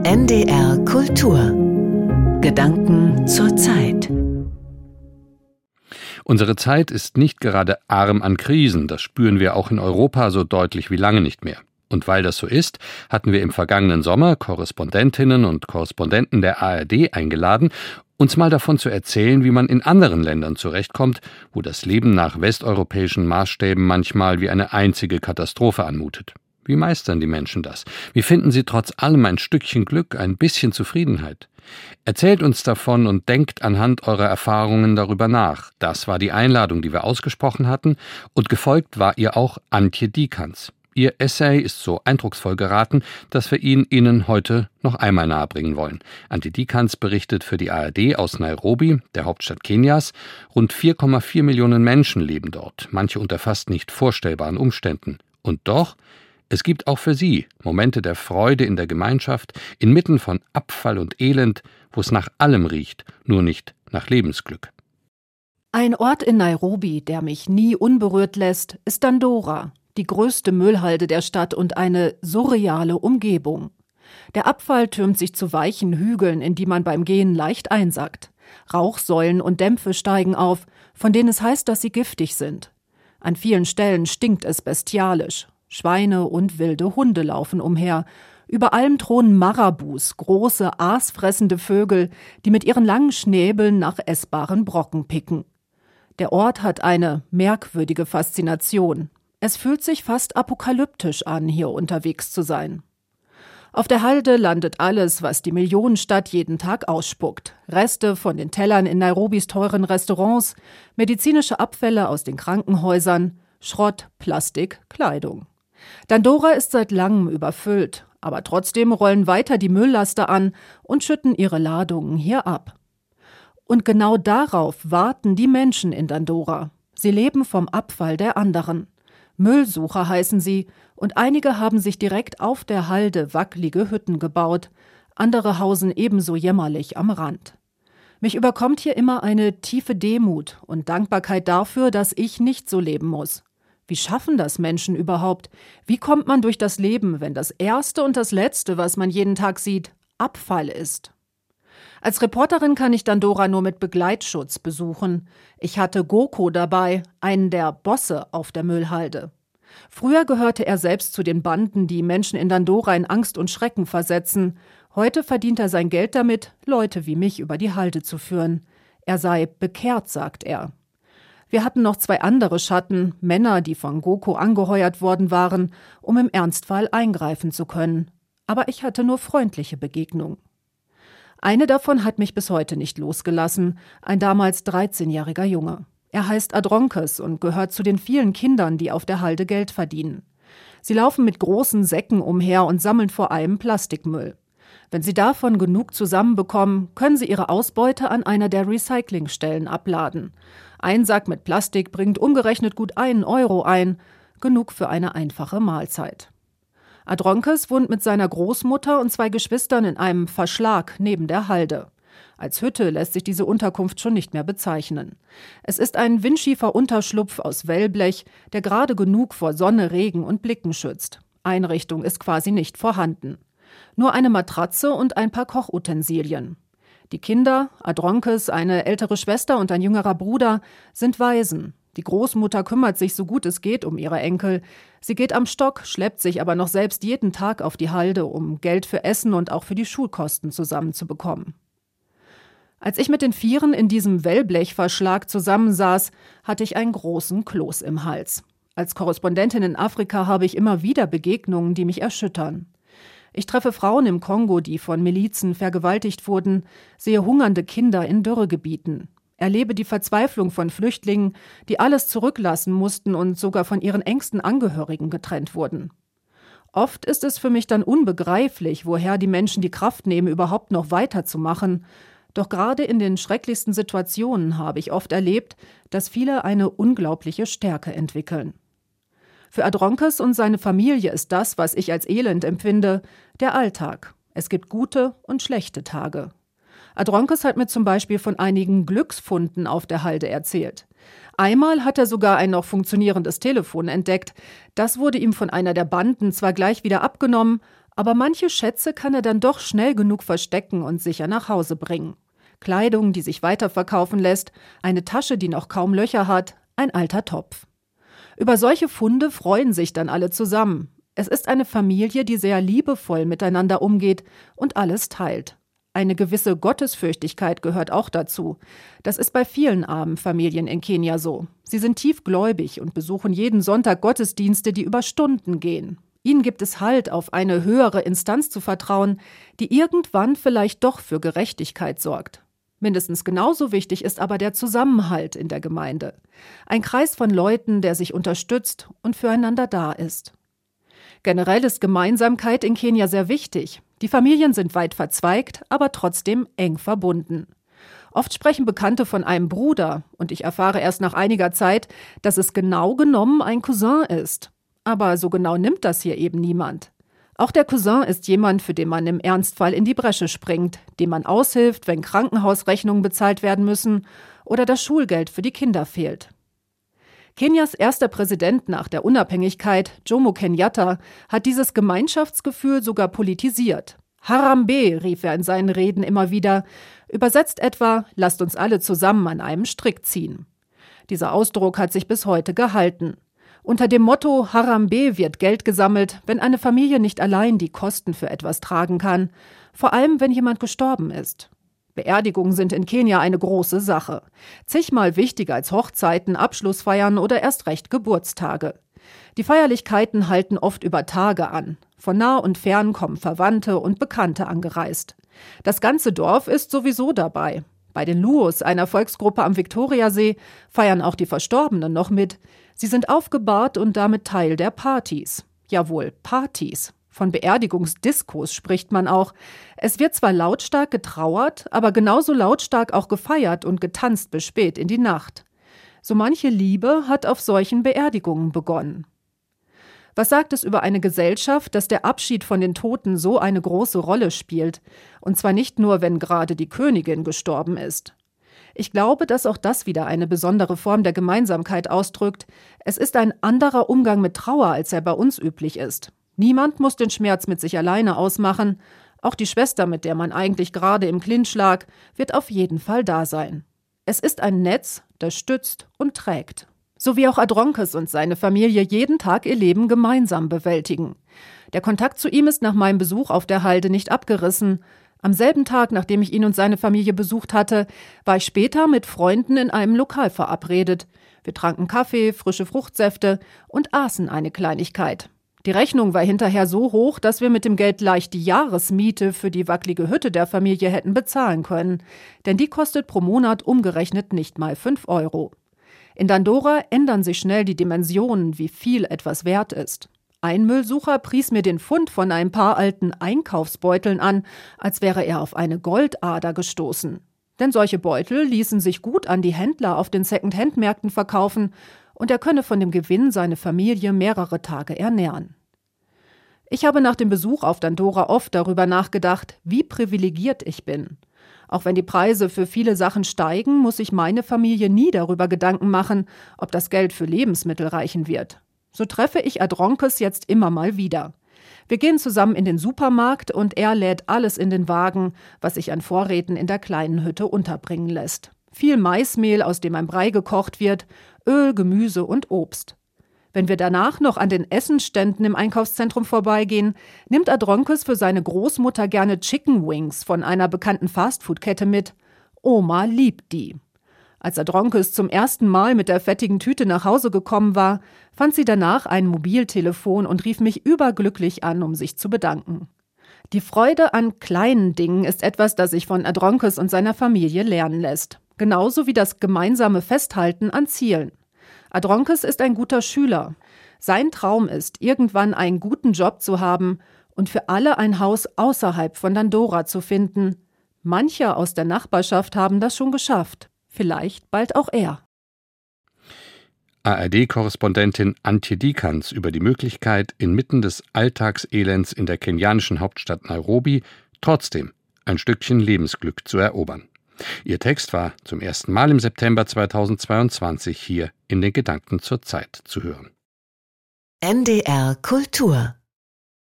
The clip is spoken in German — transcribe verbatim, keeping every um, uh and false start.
N D R Kultur. Gedanken zur Zeit. Unsere Zeit ist nicht gerade arm an Krisen, das spüren wir auch in Europa so deutlich wie lange nicht mehr. Und weil das so ist, hatten wir im vergangenen Sommer Korrespondentinnen und Korrespondenten der A R D eingeladen, uns mal davon zu erzählen, wie man in anderen Ländern zurechtkommt, wo das Leben nach westeuropäischen Maßstäben manchmal wie eine einzige Katastrophe anmutet. Wie meistern die Menschen das? Wie finden sie trotz allem ein Stückchen Glück, ein bisschen Zufriedenheit? Erzählt uns davon und denkt anhand eurer Erfahrungen darüber nach. Das war die Einladung, die wir ausgesprochen hatten, und gefolgt war ihr auch Antje Dieckans. Ihr Essay ist so eindrucksvoll geraten, dass wir ihn Ihnen heute noch einmal nahebringen wollen. Antje Dieckans berichtet für die A R D aus Nairobi, der Hauptstadt Kenias. Rund vier Komma vier Millionen Menschen leben dort, manche unter fast nicht vorstellbaren Umständen. Und doch, es gibt auch für sie Momente der Freude in der Gemeinschaft, inmitten von Abfall und Elend, wo es nach allem riecht, nur nicht nach Lebensglück. Ein Ort in Nairobi, der mich nie unberührt lässt, ist Dandora, die größte Müllhalde der Stadt und eine surreale Umgebung. Der Abfall türmt sich zu weichen Hügeln, in die man beim Gehen leicht einsackt. Rauchsäulen und Dämpfe steigen auf, von denen es heißt, dass sie giftig sind. An vielen Stellen stinkt es bestialisch. Schweine und wilde Hunde laufen umher. Über allem thronen Marabus, große, aasfressende Vögel, die mit ihren langen Schnäbeln nach essbaren Brocken picken. Der Ort hat eine merkwürdige Faszination. Es fühlt sich fast apokalyptisch an, hier unterwegs zu sein. Auf der Halde landet alles, was die Millionenstadt jeden Tag ausspuckt. Reste von den Tellern in Nairobis teuren Restaurants, medizinische Abfälle aus den Krankenhäusern, Schrott, Plastik, Kleidung. Dandora ist seit langem überfüllt, aber trotzdem rollen weiter die Mülllaster an und schütten ihre Ladungen hier ab. Und genau darauf warten die Menschen in Dandora. Sie leben vom Abfall der anderen. Müllsucher heißen sie, und einige haben sich direkt auf der Halde wackelige Hütten gebaut. Andere hausen ebenso jämmerlich am Rand. Mich überkommt hier immer eine tiefe Demut und Dankbarkeit dafür, dass ich nicht so leben muss. Wie schaffen das Menschen überhaupt? Wie kommt man durch das Leben, wenn das Erste und das Letzte, was man jeden Tag sieht, Abfall ist? Als Reporterin kann ich Dandora nur mit Begleitschutz besuchen. Ich hatte Goko dabei, einen der Bosse auf der Müllhalde. Früher gehörte er selbst zu den Banden, die Menschen in Dandora in Angst und Schrecken versetzen. Heute verdient er sein Geld damit, Leute wie mich über die Halde zu führen. Er sei bekehrt, sagt er. Wir hatten noch zwei andere Schatten, Männer, die von Goko angeheuert worden waren, um im Ernstfall eingreifen zu können. Aber ich hatte nur freundliche Begegnungen. Eine davon hat mich bis heute nicht losgelassen, ein damals dreizehnjähriger Junge. Er heißt Adronkes und gehört zu den vielen Kindern, die auf der Halde Geld verdienen. Sie laufen mit großen Säcken umher und sammeln vor allem Plastikmüll. Wenn sie davon genug zusammenbekommen, können sie ihre Ausbeute an einer der Recyclingstellen abladen. Ein Sack mit Plastik bringt umgerechnet gut einen Euro ein, genug für eine einfache Mahlzeit. Adronkes wohnt mit seiner Großmutter und zwei Geschwistern in einem Verschlag neben der Halde. Als Hütte lässt sich diese Unterkunft schon nicht mehr bezeichnen. Es ist ein windschiefer Unterschlupf aus Wellblech, der gerade genug vor Sonne, Regen und Blicken schützt. Einrichtung ist quasi nicht vorhanden. Nur eine Matratze und ein paar Kochutensilien. Die Kinder, Adronkes, eine ältere Schwester und ein jüngerer Bruder, sind Waisen. Die Großmutter kümmert sich so gut es geht um ihre Enkel. Sie geht am Stock, schleppt sich aber noch selbst jeden Tag auf die Halde, um Geld für Essen und auch für die Schulkosten zusammenzubekommen. Als ich mit den Vieren in diesem Wellblechverschlag zusammensaß, hatte ich einen großen Kloß im Hals. Als Korrespondentin in Afrika habe ich immer wieder Begegnungen, die mich erschüttern. Ich treffe Frauen im Kongo, die von Milizen vergewaltigt wurden, sehe hungernde Kinder in Dürregebieten, erlebe die Verzweiflung von Flüchtlingen, die alles zurücklassen mussten und sogar von ihren engsten Angehörigen getrennt wurden. Oft ist es für mich dann unbegreiflich, woher die Menschen die Kraft nehmen, überhaupt noch weiterzumachen. Doch gerade in den schrecklichsten Situationen habe ich oft erlebt, dass viele eine unglaubliche Stärke entwickeln. Für Adronkes und seine Familie ist das, was ich als Elend empfinde, der Alltag. Es gibt gute und schlechte Tage. Adronkes hat mir zum Beispiel von einigen Glücksfunden auf der Halde erzählt. Einmal hat er sogar ein noch funktionierendes Telefon entdeckt. Das wurde ihm von einer der Banden zwar gleich wieder abgenommen, Aber manche Schätze kann er dann doch schnell genug verstecken und sicher nach Hause bringen. Kleidung, die sich weiterverkaufen lässt, eine Tasche, die noch kaum Löcher hat, ein alter Topf. Über solche Funde freuen sich dann alle zusammen. Es ist eine Familie, die sehr liebevoll miteinander umgeht und alles teilt. Eine gewisse Gottesfürchtigkeit gehört auch dazu. Das ist bei vielen armen Familien in Kenia so. Sie sind tiefgläubig und besuchen jeden Sonntag Gottesdienste, die über Stunden gehen. Ihnen gibt es Halt, auf eine höhere Instanz zu vertrauen, die irgendwann vielleicht doch für Gerechtigkeit sorgt. Mindestens genauso wichtig ist aber der Zusammenhalt in der Gemeinde. Ein Kreis von Leuten, der sich unterstützt und füreinander da ist. Generell ist Gemeinsamkeit in Kenia sehr wichtig. Die Familien sind weit verzweigt, aber trotzdem eng verbunden. Oft sprechen Bekannte von einem Bruder und ich erfahre erst nach einiger Zeit, dass es genau genommen ein Cousin ist. Aber so genau nimmt das hier eben niemand. Auch der Cousin ist jemand, für den man im Ernstfall in die Bresche springt, dem man aushilft, wenn Krankenhausrechnungen bezahlt werden müssen oder das Schulgeld für die Kinder fehlt. Kenias erster Präsident nach der Unabhängigkeit, Jomo Kenyatta, hat dieses Gemeinschaftsgefühl sogar politisiert. Harambee, rief er in seinen Reden immer wieder, übersetzt etwa, lasst uns alle zusammen an einem Strick ziehen. Dieser Ausdruck hat sich bis heute gehalten. Unter dem Motto Harambee wird Geld gesammelt, wenn eine Familie nicht allein die Kosten für etwas tragen kann, vor allem wenn jemand gestorben ist. Beerdigungen sind in Kenia eine große Sache. Zigmal wichtiger als Hochzeiten, Abschlussfeiern oder erst recht Geburtstage. Die Feierlichkeiten halten oft über Tage an. Von nah und fern kommen Verwandte und Bekannte angereist. Das ganze Dorf ist sowieso dabei. Bei den Luos, einer Volksgruppe am Viktoriasee, feiern auch die Verstorbenen noch mit. Sie sind aufgebahrt und damit Teil der Partys. Jawohl, Partys. Von Beerdigungsdiskos spricht man auch. Es wird zwar lautstark getrauert, aber genauso lautstark auch gefeiert und getanzt bis spät in die Nacht. So manche Liebe hat auf solchen Beerdigungen begonnen. Was sagt es über eine Gesellschaft, dass der Abschied von den Toten so eine große Rolle spielt? Und zwar nicht nur, wenn gerade die Königin gestorben ist. Ich glaube, dass auch das wieder eine besondere Form der Gemeinsamkeit ausdrückt. Es ist ein anderer Umgang mit Trauer, als er bei uns üblich ist. Niemand muss den Schmerz mit sich alleine ausmachen. Auch die Schwester, mit der man eigentlich gerade im Clinch lag, wird auf jeden Fall da sein. Es ist ein Netz, das stützt und trägt. So wie auch Adronkes und seine Familie jeden Tag ihr Leben gemeinsam bewältigen. Der Kontakt zu ihm ist nach meinem Besuch auf der Halde nicht abgerissen. Am selben Tag, nachdem ich ihn und seine Familie besucht hatte, war ich später mit Freunden in einem Lokal verabredet. Wir tranken Kaffee, frische Fruchtsäfte und aßen eine Kleinigkeit. Die Rechnung war hinterher so hoch, dass wir mit dem Geld leicht die Jahresmiete für die wackelige Hütte der Familie hätten bezahlen können. Denn die kostet pro Monat umgerechnet nicht mal fünf Euro. In Dandora ändern sich schnell die Dimensionen, wie viel etwas wert ist. Ein Müllsucher pries mir den Fund von ein paar alten Einkaufsbeuteln an, als wäre er auf eine Goldader gestoßen. Denn solche Beutel ließen sich gut an die Händler auf den Second-Hand-Märkten verkaufen und er könne von dem Gewinn seine Familie mehrere Tage ernähren. Ich habe nach dem Besuch auf Dandora oft darüber nachgedacht, wie privilegiert ich bin. Auch wenn die Preise für viele Sachen steigen, muss sich meine Familie nie darüber Gedanken machen, ob das Geld für Lebensmittel reichen wird. So treffe ich Adronkes jetzt immer mal wieder. Wir gehen zusammen in den Supermarkt und er lädt alles in den Wagen, was sich an Vorräten in der kleinen Hütte unterbringen lässt. Viel Maismehl, aus dem ein Brei gekocht wird, Öl, Gemüse und Obst. Wenn wir danach noch an den Essensständen im Einkaufszentrum vorbeigehen, nimmt Adronkes für seine Großmutter gerne Chicken Wings von einer bekannten Fastfood-Kette mit. Oma liebt die. Als Adronkes zum ersten Mal mit der fettigen Tüte nach Hause gekommen war, fand sie danach ein Mobiltelefon und rief mich überglücklich an, um sich zu bedanken. Die Freude an kleinen Dingen ist etwas, das sich von Adronkes und seiner Familie lernen lässt. Genauso wie das gemeinsame Festhalten an Zielen. Adronkes ist ein guter Schüler. Sein Traum ist, irgendwann einen guten Job zu haben und für alle ein Haus außerhalb von Dandora zu finden. Manche aus der Nachbarschaft haben das schon geschafft. Vielleicht bald auch er. A R D-Korrespondentin Antje Dikans über die Möglichkeit, inmitten des Alltagselends in der kenianischen Hauptstadt Nairobi trotzdem ein Stückchen Lebensglück zu erobern. Ihr Text war zum ersten Mal im September zweitausendzweiundzwanzig hier in den Gedanken zur Zeit zu hören. N D R Kultur